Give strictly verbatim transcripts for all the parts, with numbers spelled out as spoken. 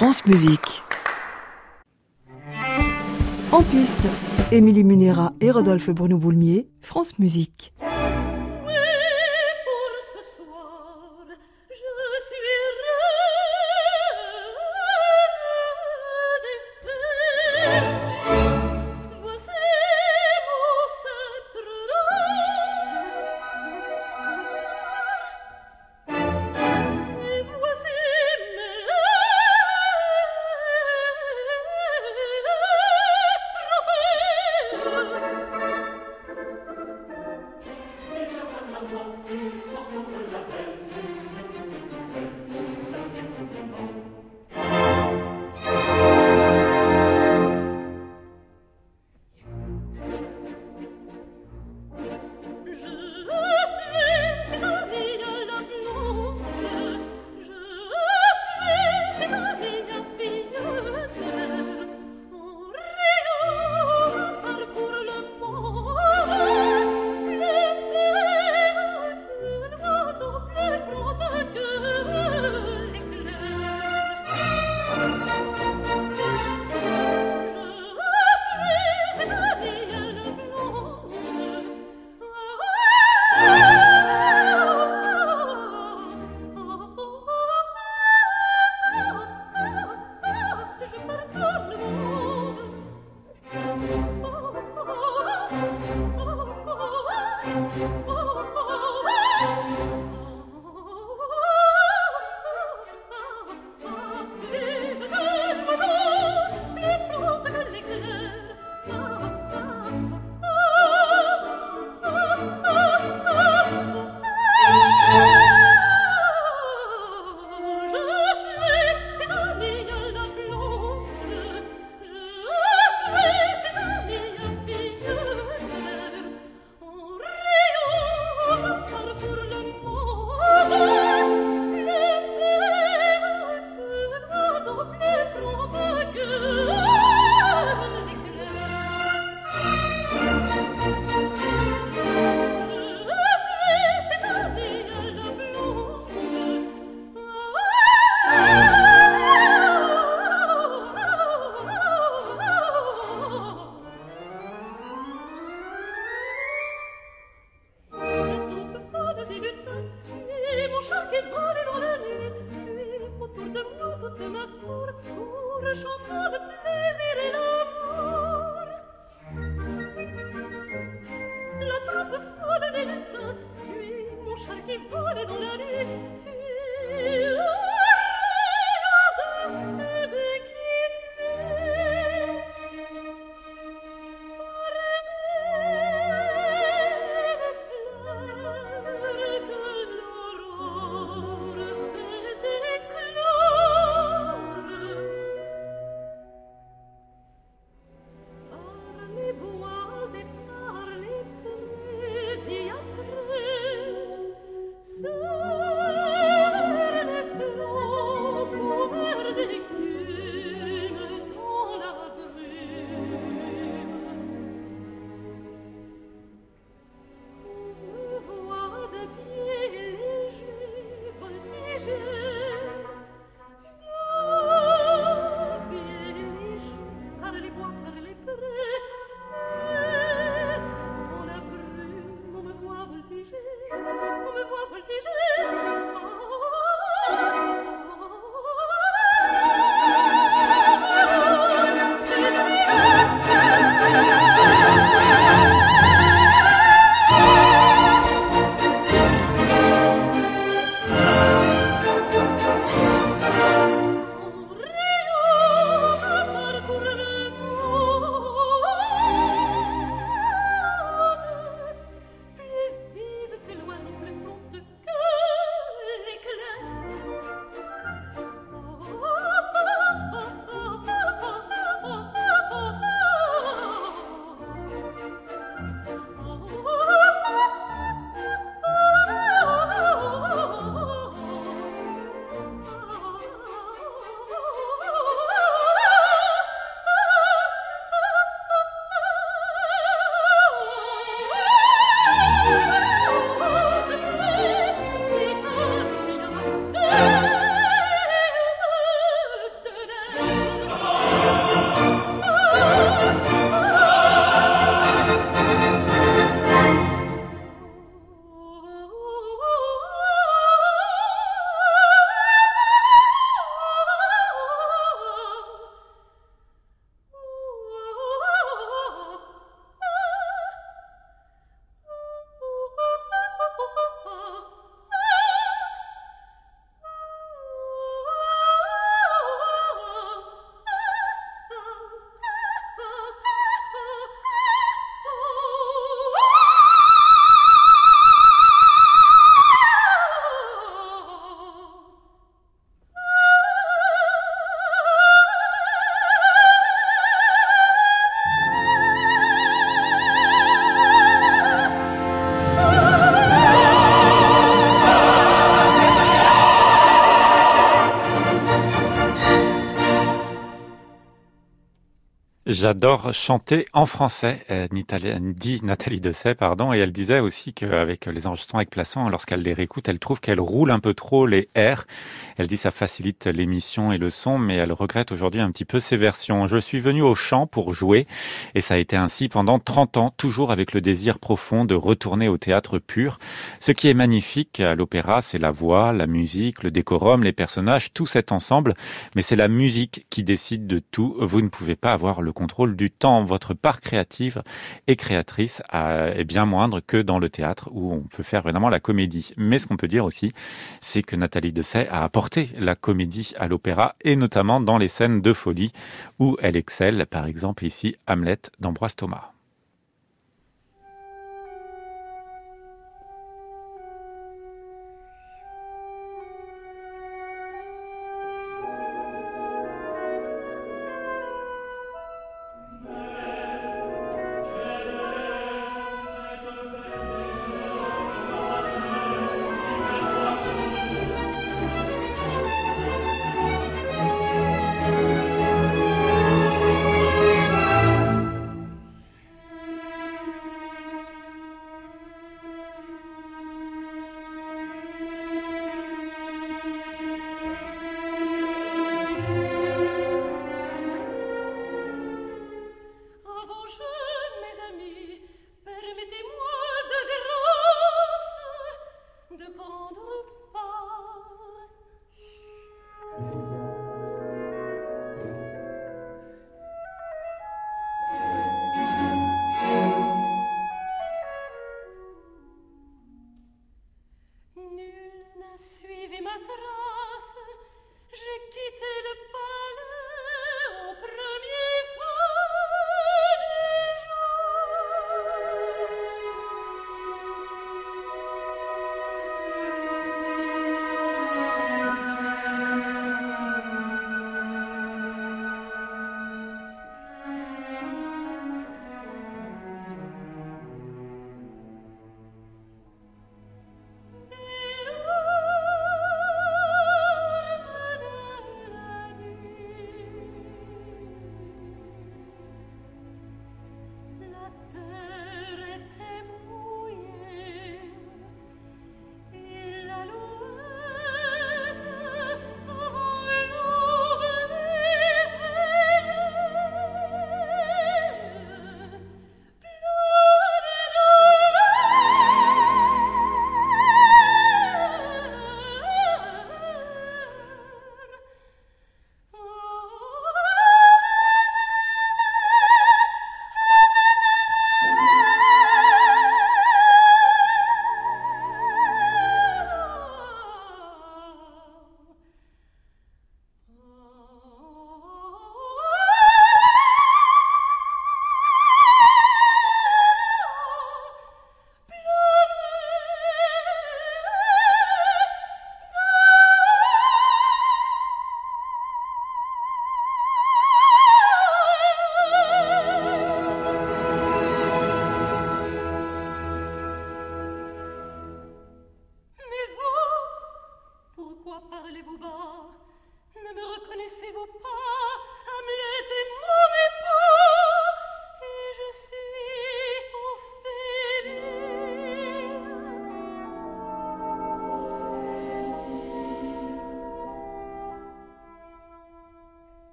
France Musique. En piste, Émilie Munera et Rodolphe Bruno-Boulmier, France Musique. J'adore chanter en français, euh, Nitali- dit Nathalie Dessay, pardon, et elle disait aussi qu'avec les enregistrements avec Plassans, lorsqu'elle les réécoute, elle trouve qu'elle roule un peu trop les R. Elle dit que ça facilite l'émission et le son, mais elle regrette aujourd'hui un petit peu ces versions. Je suis venue au chant pour jouer, et ça a été ainsi pendant trente ans, toujours avec le désir profond de retourner au théâtre pur. Ce qui est magnifique à l'opéra, c'est la voix, la musique, le décorum, les personnages, tout cet ensemble, mais c'est la musique qui décide de tout. Vous ne pouvez pas avoir le contrôle du temps. Votre part créative et créatrice euh, est bien moindre que dans le théâtre où on peut faire vraiment la comédie. Mais ce qu'on peut dire aussi, c'est que Nathalie Dessay a apporté la comédie à l'opéra et notamment dans les scènes de folie où elle excelle, par exemple ici Hamlet d'Ambroise Thomas.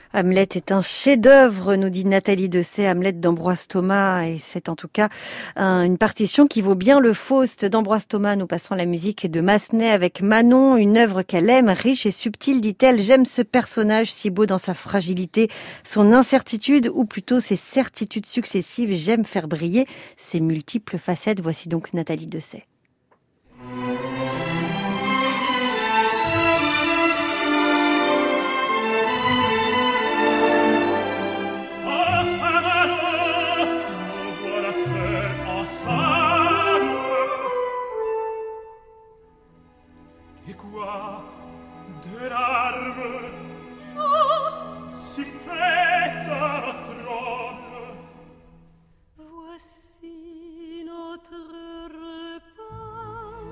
Hamlet est un chef-d'œuvre, nous dit Nathalie Dessay, Hamlet d'Ambroise Thomas, et c'est en tout cas un, une partition qui vaut bien le Faust d'Ambroise Thomas. Nous passons à la musique de Massenet avec Manon, une œuvre qu'elle aime, riche et subtile, dit-elle. J'aime ce personnage si beau dans sa fragilité, son incertitude, ou plutôt ses certitudes successives. J'aime faire briller ses multiples facettes. Voici donc Nathalie Dessay. De larmes, oh, si faites à trône. Voici notre repas.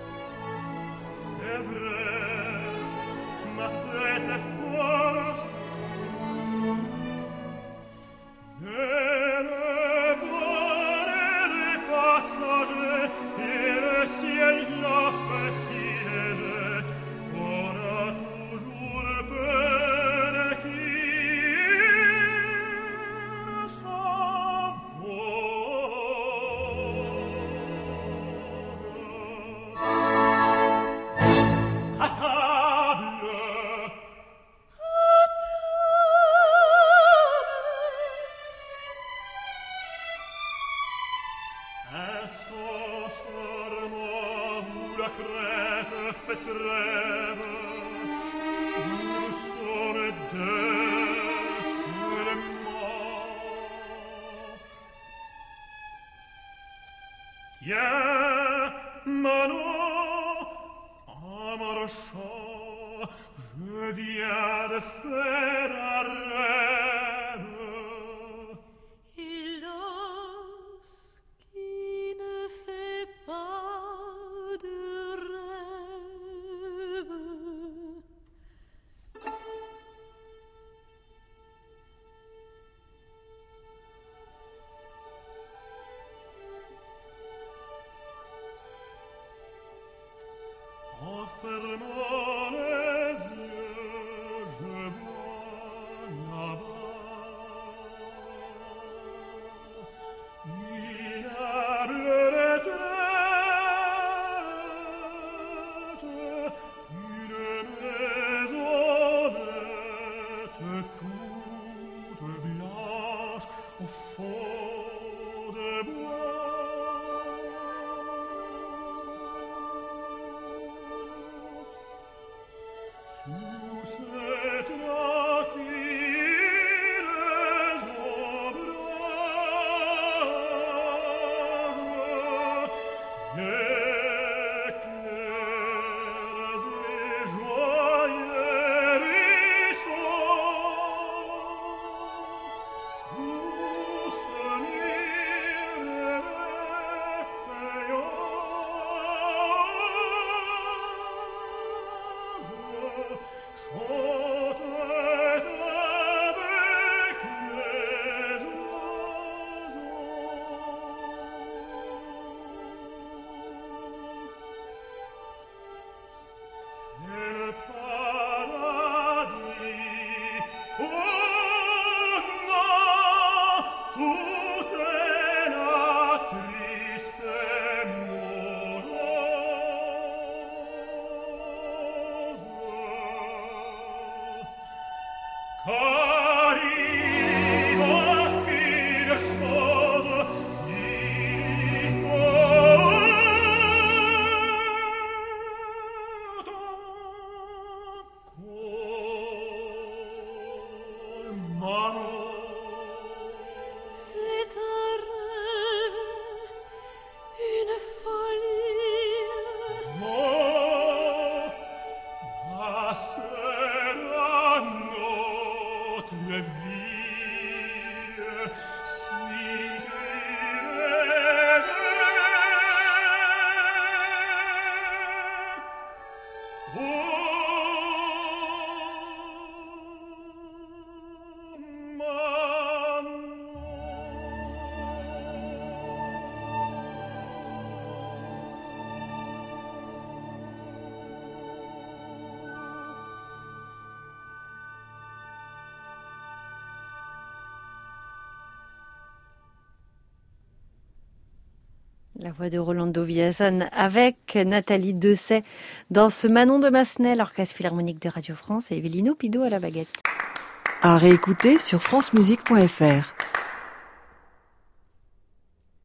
C'est vrai, ma tête est folle. Mais le bonheur est passager et le ciel l'a fait si léger. Yeah, Manon, en marchant, je viens de faire un rêve. Hélas, qui ne fait pas de rêve. En fermant les yeux, je vois là-bas minable retraite, une maisonnette toute blanche au fond de bois. Sous cette nature ombrage, les clairs et joyeux ruisseaux, où se lirent les feuillages. C'est le paradis. Oh non, tout est là, triste et morose. Car il manque une chose, il faut c'est un rêve, une folie. Oh, ma sera notre vie, si La voix de Rolando Villazón avec Nathalie Dessay dans ce Manon de Massenet, l'Orchestre Philharmonique de Radio France et Evelino Pido à la baguette. À réécouter sur francemusique point f r.